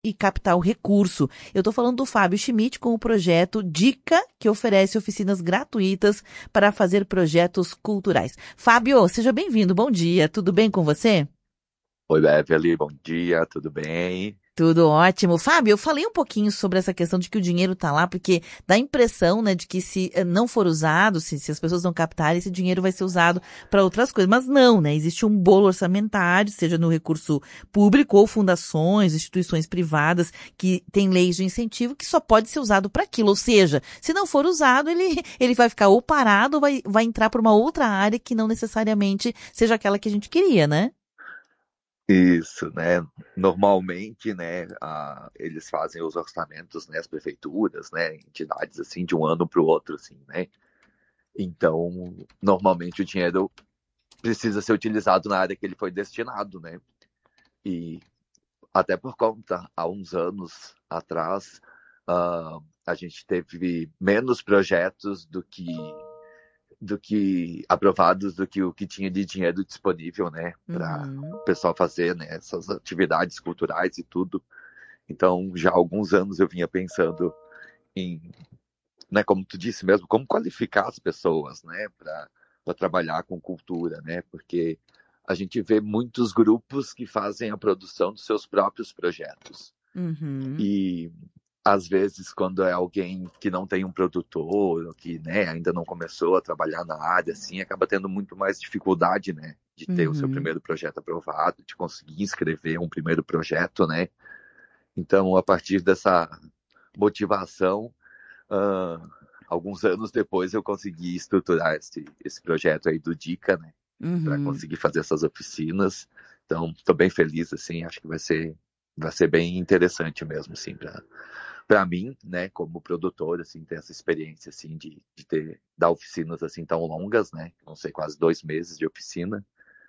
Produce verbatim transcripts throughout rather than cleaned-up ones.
e captar o recurso. Eu estou falando do Fábio Schmidt com o projeto Dica, que oferece oficinas gratuitas para fazer projetos culturais. Fábio, seja bem-vindo, bom dia, tudo bem com você? Oi, Beverly, bom dia, tudo bem? Tudo ótimo. Fábio, eu falei um pouquinho sobre essa questão de que o dinheiro está lá, porque dá a impressão, né, de que se eh, não for usado, se, se as pessoas não captarem, esse dinheiro vai ser usado para outras coisas. Mas não, né? Existe um bolo orçamentário, seja no recurso público ou fundações, instituições privadas, que têm leis de incentivo que só pode ser usado para aquilo. Ou seja, se não for usado, ele, ele vai ficar ou parado ou vai, vai entrar para uma outra área que não necessariamente seja aquela que a gente queria, né? Isso, né? Normalmente, né, a- eles fazem os orçamentos, né, as prefeituras, né, entidades assim, de um ano para o outro, assim, né? Então, normalmente o dinheiro precisa ser utilizado na área que ele foi destinado, né? E até por conta, há uns anos atrás, ah, a gente teve menos projetos do que do que aprovados do que o que tinha de dinheiro disponível, né, para Uhum. o pessoal fazer, né, essas atividades culturais e tudo. Então, já há alguns anos eu vinha pensando em, né, como tu disse mesmo, como qualificar as pessoas, né, para para trabalhar com cultura, né, porque a gente vê muitos grupos que fazem a produção dos seus próprios projetos. Uhum. E às vezes, quando é alguém que não tem um produtor, que, né, ainda não começou a trabalhar na área, assim, acaba tendo muito mais dificuldade, né, de ter o seu Uhum. primeiro projeto aprovado, de conseguir inscrever um primeiro projeto, né. Então, a partir dessa motivação, ah, alguns anos depois eu consegui estruturar esse, esse projeto aí do Dica, né, para Uhum. conseguir fazer essas oficinas. Então, estou bem feliz, assim, acho que vai ser, vai ser bem interessante mesmo, assim, para para mim, né, como produtor, assim, ter essa experiência, assim, de, de ter, dar oficinas, assim, tão longas, né, vão ser quase dois meses de oficina,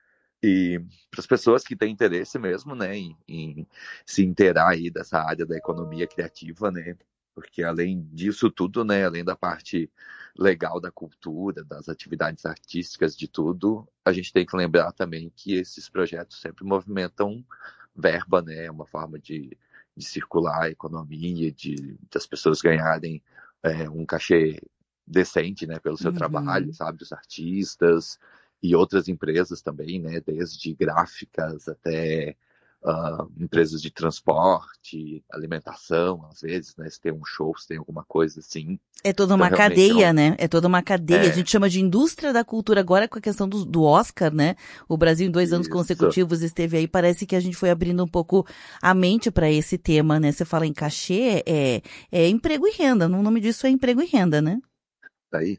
e para as pessoas que têm interesse mesmo, né, em, em se inteirar aí dessa área da economia criativa, né, porque além disso tudo, né, além da parte legal da cultura, das atividades artísticas, de tudo, a gente tem que lembrar também que esses projetos sempre movimentam verba, né, uma forma de, de circular a economia, de das pessoas ganharem é, um cachê decente, né, pelo seu trabalho, Uhum. sabe, os artistas, e outras empresas também, né, desde gráficas até uh, empresas de transporte, alimentação, às vezes, né, se tem um show, se tem alguma coisa assim. É toda Então, uma realmente, é, um, cadeia, né? É toda uma cadeia. A é gente chama de indústria da cultura agora com a questão do, do Oscar, né? O Brasil em dois anos isso, consecutivos esteve aí. Parece que a gente foi abrindo um pouco a mente para esse tema, né? Você fala em cachê, é, é emprego e renda. O nome disso é emprego e renda, né? daí,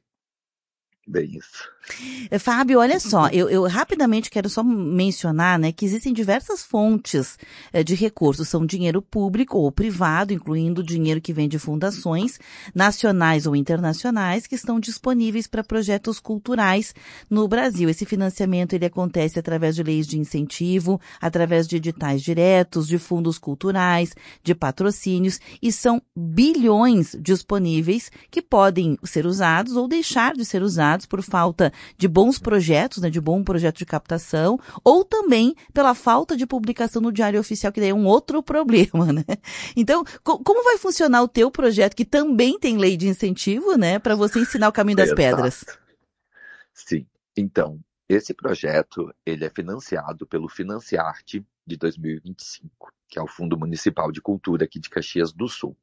bem isso. Eh, Fábio, olha só, eu, eu rapidamente quero só mencionar, né, que existem diversas fontes eh, de recursos. São dinheiro público ou privado, incluindo dinheiro que vem de fundações nacionais ou internacionais, que estão disponíveis para projetos culturais no Brasil. Esse financiamento ele acontece através de leis de incentivo, através de editais diretos, de fundos culturais, de patrocínios, e são bilhões disponíveis que podem ser usados ou deixar de ser usados por falta de bons projetos, né, de bom projeto de captação, ou também pela falta de publicação no Diário Oficial, que daí é um outro problema, né? Então, co- como vai funcionar o teu projeto, que também tem lei de incentivo, né, para você ensinar o caminho das pedras? Exato. Sim. Então, esse projeto, ele é financiado pelo Financiarte de dois mil e vinte e cinco, que é o Fundo Municipal de Cultura aqui de Caxias do Sul.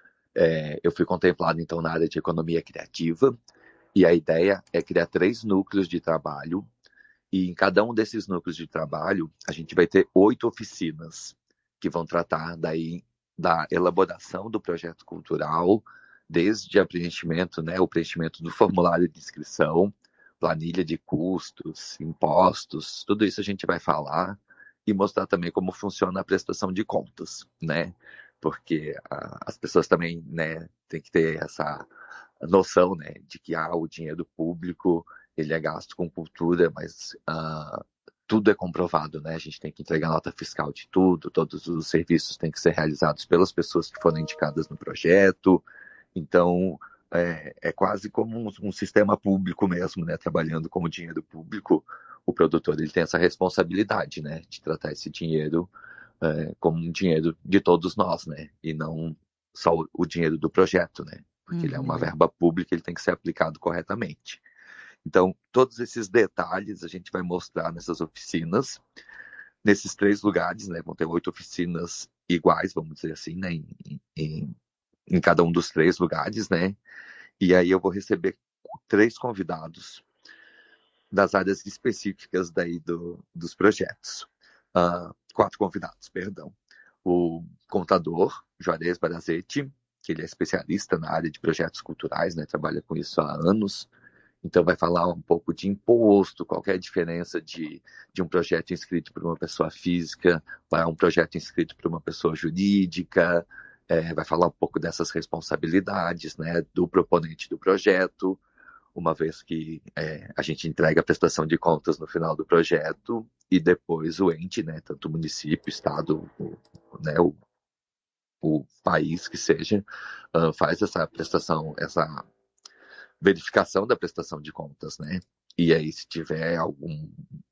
É, eu fui contemplado, então, na área de economia criativa, e a ideia é criar três núcleos de trabalho, e em cada um desses núcleos de trabalho, a gente vai ter oito oficinas, que vão tratar daí da elaboração do projeto cultural, desde a preenchimento, né, o preenchimento do formulário de inscrição, planilha de custos, impostos, tudo isso a gente vai falar, e mostrar também como funciona a prestação de contas, né? Porque a, as pessoas também, né, têm que ter essa noção, né, de que ah, o dinheiro público ele é gasto com cultura, mas ah, tudo é comprovado, né? A gente tem que entregar nota fiscal de tudo, todos os serviços têm que ser realizados pelas pessoas que foram indicadas no projeto. Então, é, é quase como um, um sistema público mesmo, né? Trabalhando com o dinheiro público, o produtor ele tem essa responsabilidade, né? De tratar esse dinheiro é, como um dinheiro de todos nós, né? E não só o, o dinheiro do projeto, né? Porque ele é uma Uhum. verba pública, ele tem que ser aplicado corretamente. Então, todos esses detalhes a gente vai mostrar nessas oficinas, nesses três lugares, né? Vão ter oito oficinas iguais, vamos dizer assim, né? Em, em, em cada um dos três lugares, né? E aí eu vou receber três convidados das áreas específicas daí do, dos projetos. Uh, quatro convidados, perdão. O contador, Juarez Barazetti, que ele é especialista na área de projetos culturais, né? Trabalha com isso há anos. Então vai falar um pouco de imposto, qual é a diferença de, de um projeto inscrito por uma pessoa física para um projeto inscrito por uma pessoa jurídica, é, vai falar um pouco dessas responsabilidades, né, do proponente do projeto, uma vez que é, a gente entrega a prestação de contas no final do projeto e depois o ente, né, tanto o município, o estado, o, né, o, o país que seja, uh, faz essa prestação, essa verificação da prestação de contas, né? E aí, se tiver alguma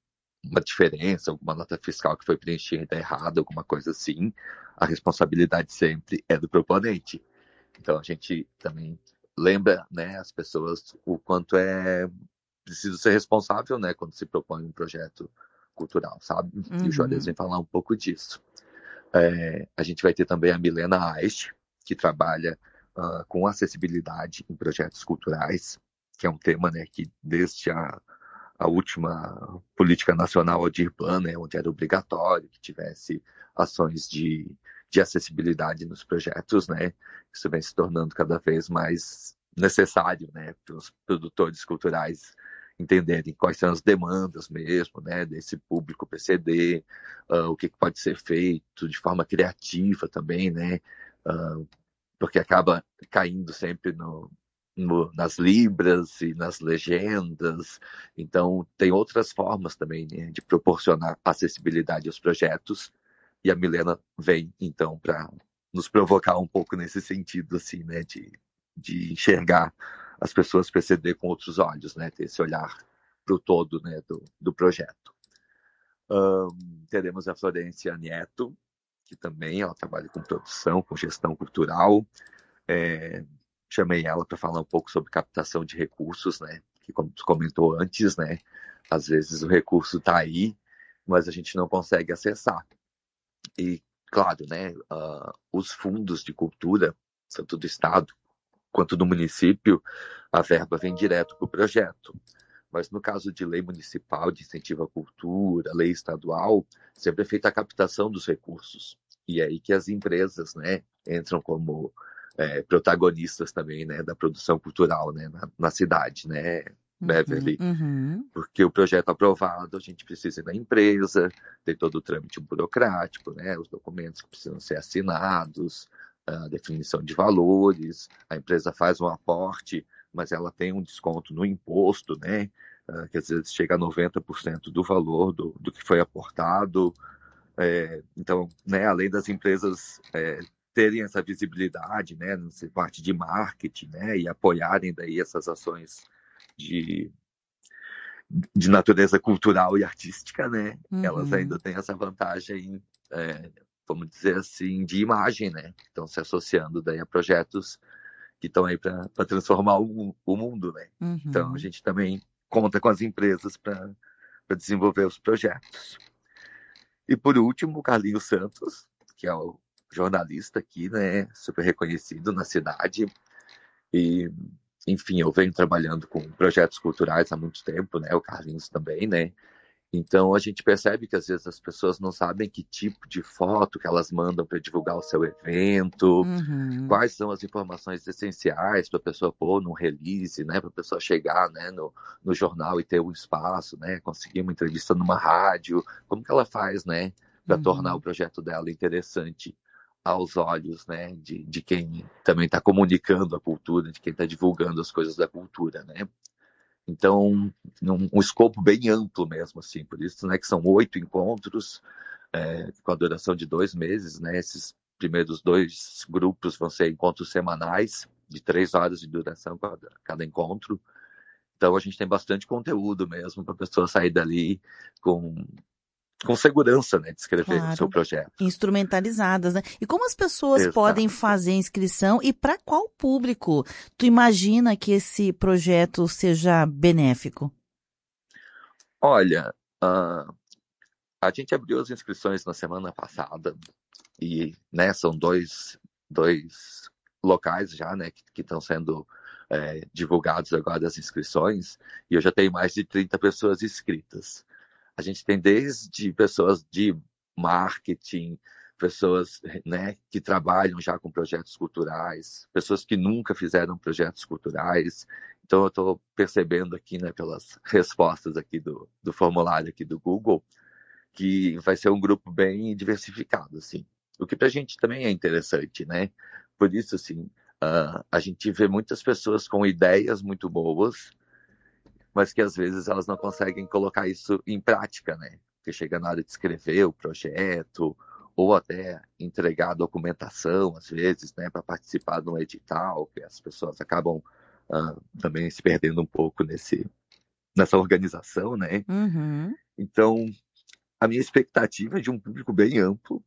diferença, alguma nota fiscal que foi preenchida errada, alguma coisa assim, a responsabilidade sempre é do proponente. Então, a gente também lembra, né, as pessoas o quanto é preciso ser responsável, né, quando se propõe um projeto cultural, sabe? E o Juarez Uhum. vem falar um pouco disso. É, a gente vai ter também a Milena Aist, que trabalha uh, com acessibilidade em projetos culturais, que é um tema, né, que desde a, a última política nacional Aldir Blanc, né, onde era obrigatório que tivesse ações de, de acessibilidade nos projetos, né, isso vem se tornando cada vez mais necessário, né, para os produtores culturais entenderem quais são as demandas mesmo, né, desse público P C D, uh, o que, que pode ser feito de forma criativa também, né, uh, porque acaba caindo sempre no, no, nas libras e nas legendas, então tem outras formas também, né, de proporcionar acessibilidade aos projetos, e a Milena vem então para nos provocar um pouco nesse sentido, assim, né, de, de enxergar as pessoas P C D com outros olhos, né, ter esse olhar para o todo, né, do, do projeto. Um, teremos a Florência Nieto, que também ela trabalha com produção, com gestão cultural. É, chamei ela para falar um pouco sobre captação de recursos, né? Que como tu comentou antes, né? Às vezes o recurso está aí, mas a gente não consegue acessar. E claro, né? Uh, os fundos de cultura, tanto do estado quanto do município, a verba vem direto para o projeto. Mas no caso de lei municipal de incentivo à cultura, lei estadual, sempre é feita a captação dos recursos. E é aí que as empresas, né, entram como é, protagonistas também, né, da produção cultural, né, na, na cidade, né, Uhum. Beverly. Uhum. Porque o projeto aprovado, a gente precisa ir na empresa, tem todo o trâmite burocrático, né, os documentos que precisam ser assinados, a definição de valores, a empresa faz um aporte, mas ela tem um desconto no imposto, né, que às vezes chega a noventa por cento do valor do, do que foi aportado. É, então, né, além das empresas é, terem essa visibilidade, né, nessa parte de marketing, né, e apoiarem daí essas ações de de natureza cultural e artística, né? Elas ainda Uhum. têm essa vantagem, é, vamos dizer assim, de imagem, né? Estão se associando daí a projetos que estão aí para transformar o, o mundo, né? Então a Uhum. gente também conta com as empresas para desenvolver os projetos. E por último, o Carlinhos Santos, que é o jornalista aqui, né? Super reconhecido na cidade. E enfim, eu venho trabalhando com projetos culturais há muito tempo, né? O Carlinhos também, né? Então a gente percebe que às vezes as pessoas não sabem que tipo de foto que elas mandam para divulgar o seu evento, Uhum. quais são as informações essenciais para a pessoa pôr num release, né? Para a pessoa chegar, né, no, no jornal e ter um espaço, né? Conseguir uma entrevista numa rádio, como que ela faz, né? Para tornar o Uhum. projeto dela interessante aos olhos, né, de, de quem também está comunicando a cultura, de quem está divulgando as coisas da cultura, né? Então, um, um escopo bem amplo mesmo, assim, por isso, né, que são oito encontros, é, com a duração de dois meses, né? Esses primeiros dois grupos vão ser encontros semanais, de três horas de duração cada, cada encontro. Então, a gente tem bastante conteúdo mesmo para a pessoa sair dali com com segurança, né, de escrever o seu Claro. projeto. Instrumentalizadas, né? E como as pessoas Exato. podem fazer inscrição e para qual público tu imagina que esse projeto seja benéfico? Olha, uh, a gente abriu as inscrições na semana passada e, né, são dois, dois locais já, né, que estão sendo é, divulgados agora as inscrições, e eu já tenho mais de trinta pessoas inscritas. A gente tem desde pessoas de marketing, pessoas, né, que trabalham já com projetos culturais, pessoas que nunca fizeram projetos culturais. Então eu estou percebendo aqui, né, pelas respostas aqui do, do formulário aqui do Google, que vai ser um grupo bem diversificado, assim. O que para a gente também é interessante, né? Por isso, assim, uh, a gente vê muitas pessoas com ideias muito boas, mas que às vezes elas não conseguem colocar isso em prática, né? Porque chega na hora de escrever o projeto, ou até entregar a documentação, às vezes, né, para participar de um edital, que as pessoas acabam uh, também se perdendo um pouco nesse, nessa organização, né? Uhum. Então, a minha expectativa é de um público bem amplo.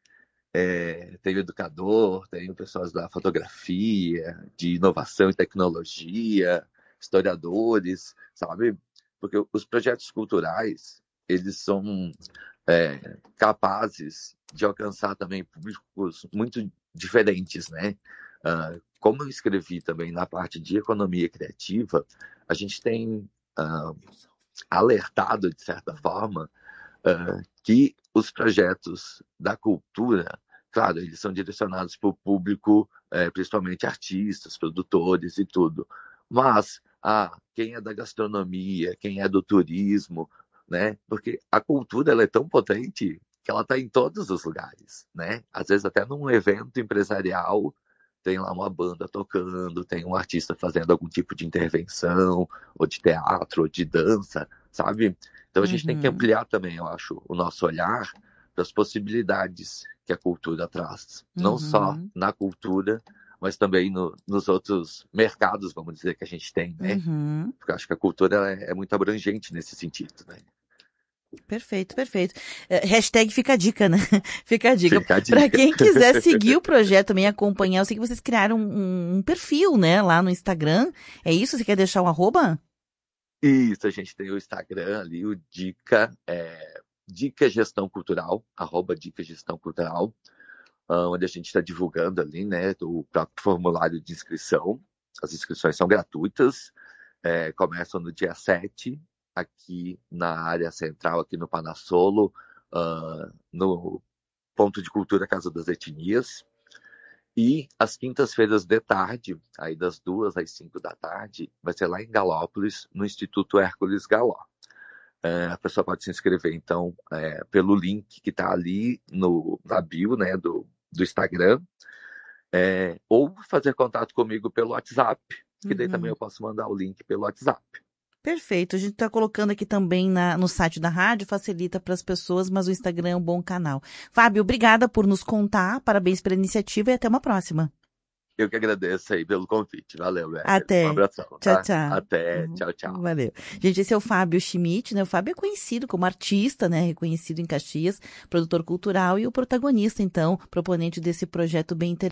É, tenho educador, tenho pessoas da fotografia, de inovação e tecnologia, historiadores, sabe? Porque os projetos culturais, eles são é, capazes de alcançar também públicos muito diferentes, né? Uh, como eu escrevi também na parte de economia criativa, a gente tem uh, alertado, de certa forma, uh, que os projetos da cultura, claro, eles são direcionados para o público, é, principalmente artistas, produtores e tudo. Mas, ah, quem é da gastronomia, quem é do turismo, né? Porque a cultura ela é tão potente que ela está em todos os lugares, né? Às vezes até num evento empresarial tem lá uma banda tocando, tem um artista fazendo algum tipo de intervenção, ou de teatro, ou de dança, sabe? Então a gente Uhum. tem que ampliar também, eu acho, o nosso olhar para as possibilidades que a cultura traz. Não Uhum. só na cultura, mas também no, nos outros mercados, vamos dizer, que a gente tem, né? Uhum. Porque eu acho que a cultura é, é muito abrangente nesse sentido, né? Perfeito, perfeito. É, hashtag fica a dica, né? Fica a dica. Fica a dica. Para quem quiser seguir o projeto também, acompanhar, eu sei que vocês criaram um, um perfil, né, lá no Instagram. É isso? Você quer deixar um arroba? Isso, a gente tem o Instagram ali, o Dica, é, Dica Gestão Cultural, arroba Dica Gestão Cultural, onde a gente está divulgando ali, né, o próprio formulário de inscrição. As inscrições são gratuitas, é, começam no dia sete, aqui na área central, aqui no Panassolo, uh, no Ponto de Cultura Casa das Etnias. E às quintas-feiras de tarde, aí das duas às cinco da tarde, vai ser lá em Galópolis, no Instituto Hércules Galó. É, a pessoa pode se inscrever, então, é, pelo link que está ali no, na bio, né, do, do Instagram, é, ou fazer contato comigo pelo WhatsApp, que Uhum. daí também eu posso mandar o link pelo WhatsApp. Perfeito. A gente está colocando aqui também na, no site da rádio, facilita para as pessoas, mas o Instagram é um bom canal. Fábio, obrigada por nos contar, parabéns pela iniciativa e até uma próxima. Eu que agradeço aí pelo convite. Valeu, velho. Até. Um abração, Tchau, tá? tchau. Até. Tchau, tchau. Valeu. Gente, esse é o Fábio Schmidt, né? O Fábio é conhecido como artista, né? Reconhecido em Caxias, produtor cultural e o protagonista, então, proponente desse projeto bem interessante.